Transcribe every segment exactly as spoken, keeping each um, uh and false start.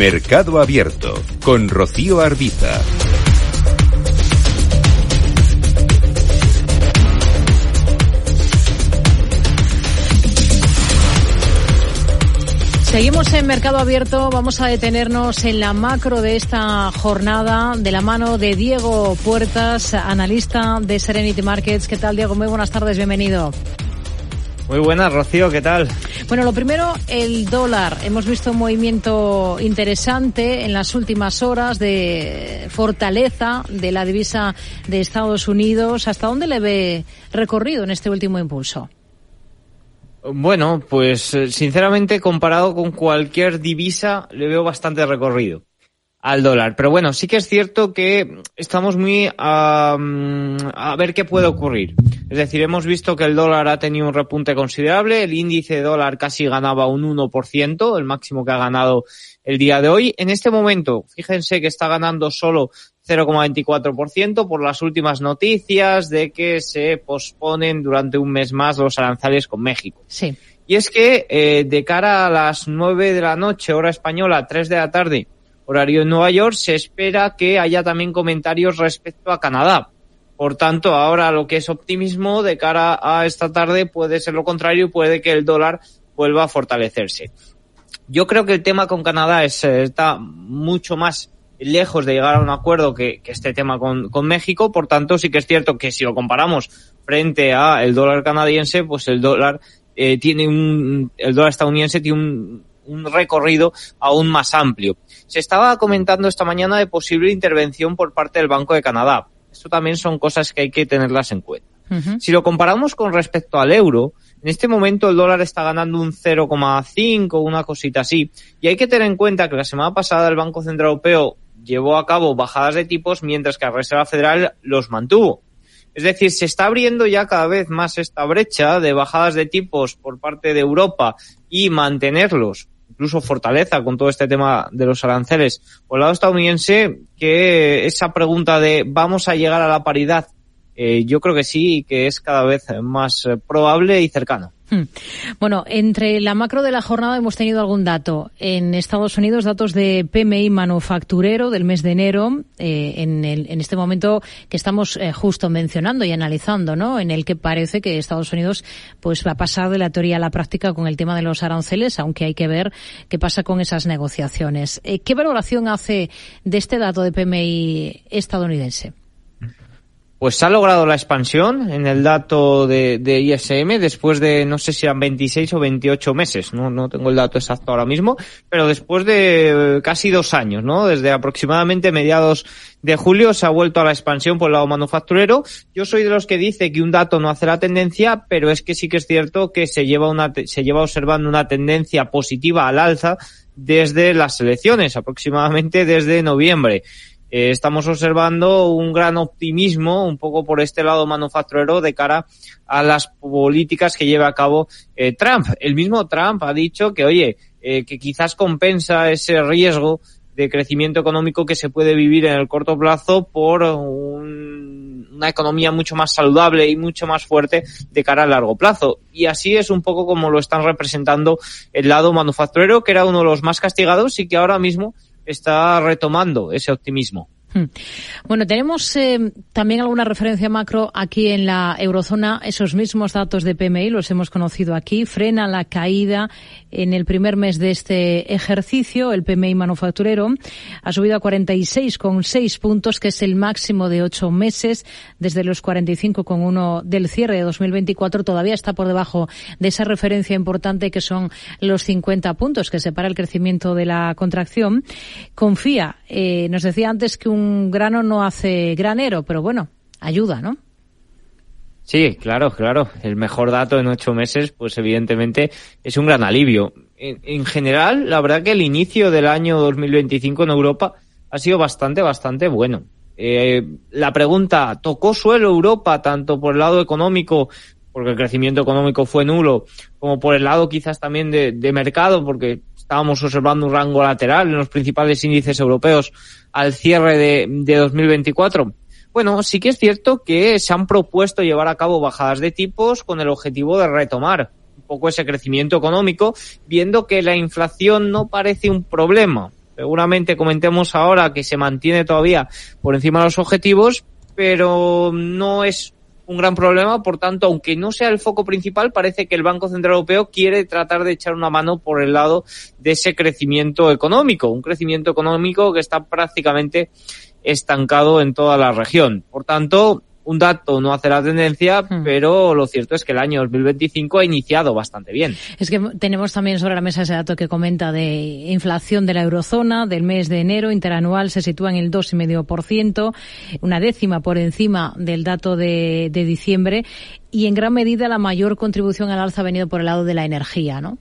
Mercado Abierto con Rocío Arbiza. Seguimos en Mercado Abierto, vamos a detenernos en la macro de esta jornada de la mano de Diego Puertas, analista de Serenity Markets. ¿Qué tal, Diego? Muy buenas tardes, bienvenido. Muy buenas, Rocío, ¿qué tal? Bueno, lo primero, el dólar. Hemos visto un movimiento interesante en las últimas horas de fortaleza de la divisa de Estados Unidos. ¿Hasta dónde le ve recorrido en este último impulso? Bueno, pues sinceramente comparado con cualquier divisa le veo bastante recorrido al dólar. Pero bueno, sí que es cierto que estamos muy a, a ver qué puede ocurrir. Es decir, hemos visto que el dólar ha tenido un repunte considerable, el índice de dólar casi ganaba un uno por ciento, el máximo que ha ganado el día de hoy. En este momento, fíjense que está ganando solo cero coma veinticuatro por ciento por las últimas noticias de que se posponen durante un mes más los aranceles con México. Sí. Y es que eh, de cara a las nueve de la noche, hora española, tres de la tarde, horario en Nueva York, se espera que haya también comentarios respecto a Canadá. Por tanto, ahora lo que es optimismo de cara a esta tarde puede ser lo contrario y puede que el dólar vuelva a fortalecerse. Yo creo que el tema con Canadá es, está mucho más lejos de llegar a un acuerdo que, que este tema con, con México. Por tanto, sí que es cierto que si lo comparamos frente a el dólar canadiense, pues el dólar eh, tiene un, el dólar estadounidense tiene un, un recorrido aún más amplio. Se estaba comentando esta mañana de posible intervención por parte del Banco de Canadá. Esto también son cosas que hay que tenerlas en cuenta. Uh-huh. Si lo comparamos con respecto al euro, en este momento el dólar está ganando un cero coma cinco, una cosita así. Y hay que tener en cuenta que la semana pasada el Banco Central Europeo llevó a cabo bajadas de tipos mientras que la Reserva Federal los mantuvo. Es decir, se está abriendo ya cada vez más esta brecha de bajadas de tipos por parte de Europa y mantenerlos, incluso fortaleza con todo este tema de los aranceles. Por el lado estadounidense, que esa pregunta de ¿vamos a llegar a la paridad? Eh, yo creo que sí, y que es cada vez más eh, probable y cercano. Bueno, entre la macro de la jornada hemos tenido algún dato. En Estados Unidos, datos de P M I manufacturero del mes de enero, eh, en, el, en este momento que estamos eh, justo mencionando y analizando, ¿no? En el que parece que Estados Unidos pues va a pasar de la teoría a la práctica con el tema de los aranceles, aunque hay que ver qué pasa con esas negociaciones. Eh, ¿Qué valoración hace de este dato de P M I estadounidense? Pues se ha logrado la expansión en el dato de, de I S M después de, no sé si eran veintiséis o veintiocho meses, no, no tengo el dato exacto ahora mismo, pero después de casi dos años, ¿no? Desde aproximadamente mediados de julio se ha vuelto a la expansión por el lado manufacturero. Yo soy de los que dice que un dato no hace la tendencia, pero es que sí que es cierto que se lleva una, se lleva observando una tendencia positiva al alza desde las elecciones, aproximadamente desde noviembre. Eh, estamos observando un gran optimismo un poco por este lado manufacturero de cara a las políticas que lleva a cabo eh, Trump. El mismo Trump ha dicho que, oye, eh, que quizás compensa ese riesgo de crecimiento económico que se puede vivir en el corto plazo por un, una economía mucho más saludable y mucho más fuerte de cara a largo plazo. Y así es un poco como lo están representando el lado manufacturero, que era uno de los más castigados y que ahora mismo está retomando ese optimismo. Bueno, tenemos eh, también alguna referencia macro aquí en la eurozona. Esos mismos datos de P M I los hemos conocido aquí. Frena la caída en el primer mes de este ejercicio. El P M I manufacturero ha subido a cuarenta y seis coma seis puntos, que es el máximo de ocho meses, desde los cuarenta y cinco coma uno del cierre de dos mil veinticuatro. Todavía está por debajo de esa referencia importante que son los cincuenta puntos que separa el crecimiento de la contracción. Confía, eh, nos decía antes que un Un grano no hace granero, pero bueno, ayuda, ¿no? Sí, claro, claro. El mejor dato en ocho meses, pues evidentemente es un gran alivio. En, en general, la verdad que el inicio del año dos mil veinticinco en Europa ha sido bastante, bastante bueno. Eh, la pregunta, ¿tocó suelo Europa tanto por el lado económico, porque el crecimiento económico fue nulo, como por el lado quizás también de, de mercado, porque estábamos observando un rango lateral en los principales índices europeos al cierre de, de dos mil veinticuatro? Bueno, sí que es cierto que se han propuesto llevar a cabo bajadas de tipos con el objetivo de retomar un poco ese crecimiento económico, viendo que la inflación no parece un problema. Seguramente comentemos ahora que se mantiene todavía por encima de los objetivos, pero no es un gran problema. Por tanto, aunque no sea el foco principal, parece que el Banco Central Europeo quiere tratar de echar una mano por el lado de ese crecimiento económico, un crecimiento económico que está prácticamente estancado en toda la región. Por tanto, un dato no hace la tendencia, hmm. pero lo cierto es que el año dos mil veinticinco ha iniciado bastante bien. Es que tenemos también sobre la mesa ese dato que comenta de inflación de la eurozona del mes de enero, interanual se sitúa en el dos coma cinco por ciento, una décima por encima del dato de, de diciembre, y en gran medida la mayor contribución al alza ha venido por el lado de la energía, ¿no?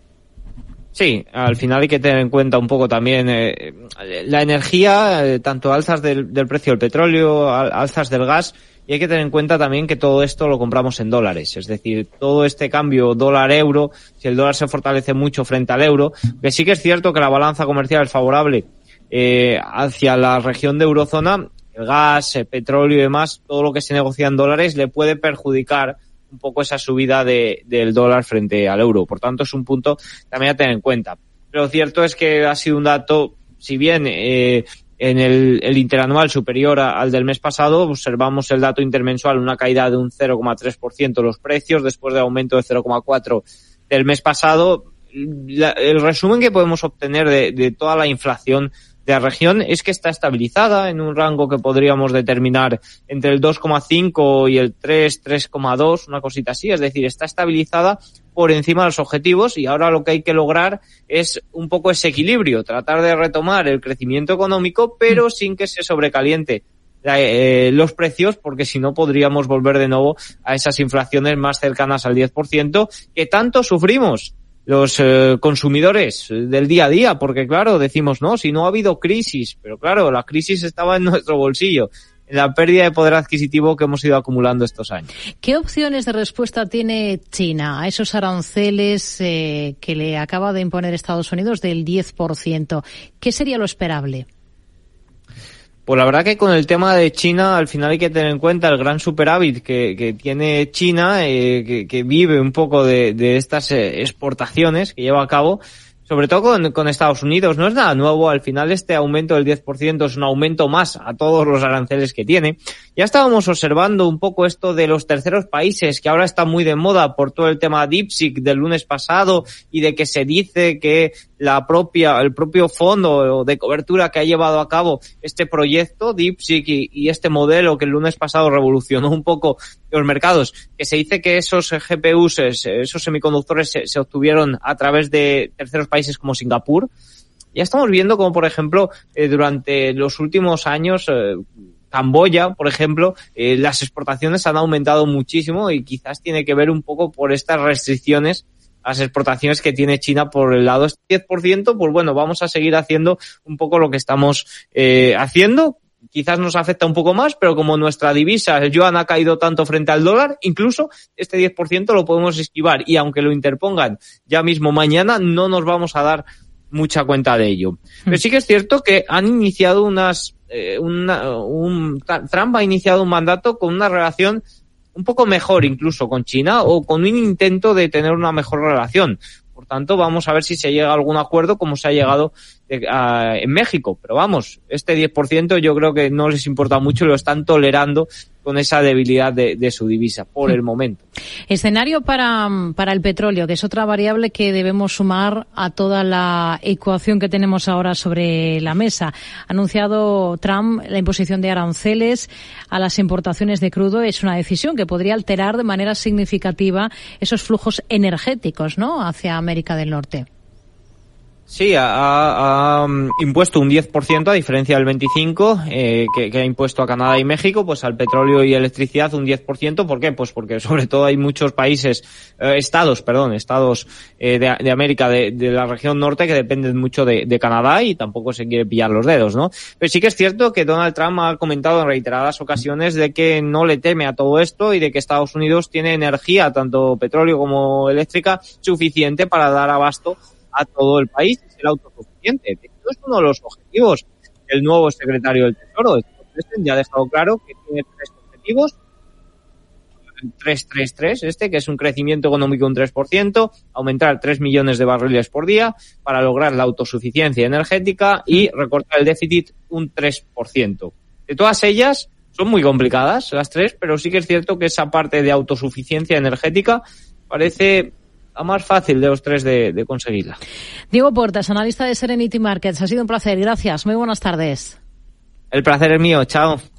Sí, al final hay que tener en cuenta un poco también eh, la energía, eh, tanto alzas del, del precio del petróleo, al, alzas del gas, y hay que tener en cuenta también que todo esto lo compramos en dólares. Es decir, todo este cambio dólar-euro, si el dólar se fortalece mucho frente al euro, que sí que es cierto que la balanza comercial es favorable eh, hacia la región de eurozona, el gas, el petróleo y demás, todo lo que se negocia en dólares le puede perjudicar un poco esa subida de, del dólar frente al euro. Por tanto, es un punto también a tener en cuenta. Pero lo cierto es que ha sido un dato, si bien eh, en el, el interanual superior a, al del mes pasado, observamos el dato intermensual, una caída de un cero coma tres por ciento los precios, después de aumento de cero coma cuatro por ciento del mes pasado. La, el resumen que podemos obtener de, de toda la inflación de la región es que está estabilizada en un rango que podríamos determinar entre el dos coma cinco y el tres, tres coma dos, una cosita así. Es decir, está estabilizada por encima de los objetivos, y ahora lo que hay que lograr es un poco ese equilibrio, tratar de retomar el crecimiento económico, pero sin que se sobrecaliente eh, los precios, porque si no podríamos volver de nuevo a esas inflaciones más cercanas al diez por ciento que tanto sufrimos los eh, consumidores del día a día, porque claro, decimos, no, si no ha habido crisis, pero claro, la crisis estaba en nuestro bolsillo, en la pérdida de poder adquisitivo que hemos ido acumulando estos años. ¿Qué opciones de respuesta tiene China a esos aranceles eh, que le acaba de imponer Estados Unidos del diez por ciento? ¿Qué sería lo esperable? Pues la verdad que con el tema de China, al final hay que tener en cuenta el gran superávit que, que tiene China, eh, que, que vive un poco de, de estas eh, exportaciones que lleva a cabo, sobre todo con, con Estados Unidos. No es nada nuevo, al final este aumento del diez por ciento es un aumento más a todos los aranceles que tiene. Ya estábamos observando un poco esto de los terceros países, que ahora está muy de moda por todo el tema DeepSeek del lunes pasado, y de que se dice que la propia, el propio fondo de cobertura que ha llevado a cabo este proyecto, DeepSeek, y, y este modelo que el lunes pasado revolucionó un poco los mercados, que se dice que esos G P Us, esos semiconductores se, se obtuvieron a través de terceros países como Singapur. Ya estamos viendo como, por ejemplo, eh, durante los últimos años, eh, Camboya, por ejemplo, eh, las exportaciones han aumentado muchísimo, y quizás tiene que ver un poco por estas restricciones a las exportaciones que tiene China por el lado este diez por ciento. Pues bueno, vamos a seguir haciendo un poco lo que estamos eh, haciendo. Quizás nos afecta un poco más, pero como nuestra divisa, el yuan, ha caído tanto frente al dólar, incluso este diez por ciento lo podemos esquivar, y aunque lo interpongan ya mismo mañana, no nos vamos a dar mucha cuenta de ello. Pero sí que es cierto que han iniciado unas, eh, una, un, Trump ha iniciado un mandato con una relación un poco mejor incluso con China, o con un intento de tener una mejor relación. Por tanto, vamos a ver si se llega a algún acuerdo, como se ha llegado de, a, en México. Pero vamos, este diez por ciento yo creo que no les importa mucho y lo están tolerando con esa debilidad de, de su divisa por el momento. Escenario para, para el petróleo, que es otra variable que debemos sumar a toda la ecuación que tenemos ahora sobre la mesa. Ha anunciado Trump la imposición de aranceles a las importaciones de crudo. Es una decisión que podría alterar de manera significativa esos flujos energéticos, ¿no?, hacia América del Norte. Sí, ha, ha, ha impuesto un diez por ciento a diferencia del veinticinco por ciento eh, que, que ha impuesto a Canadá y México, pues al petróleo y electricidad un diez por ciento. ¿Por qué? Pues porque sobre todo hay muchos países, eh, estados, perdón, estados eh, de, de América, de, de la región norte, que dependen mucho de, de Canadá, y tampoco se quiere pillar los dedos, ¿no? Pero sí que es cierto que Donald Trump ha comentado en reiteradas ocasiones de que no le teme a todo esto, y de que Estados Unidos tiene energía, tanto petróleo como eléctrica, suficiente para dar abasto a todo el país y ser autosuficiente. Esto es uno de los objetivos del nuevo secretario del Tesoro. Ya ha dejado claro que tiene tres objetivos. tres tres tres, este, que es un crecimiento económico de un tres por ciento, aumentar tres millones de barriles por día para lograr la autosuficiencia energética y recortar el déficit un tres por ciento. De todas ellas, son muy complicadas las tres, pero sí que es cierto que esa parte de autosuficiencia energética parece la más fácil de los tres de, de conseguirla. Diego Portas, analista de Serenity Markets. Ha sido un placer. Gracias. Muy buenas tardes. El placer es mío. Chao.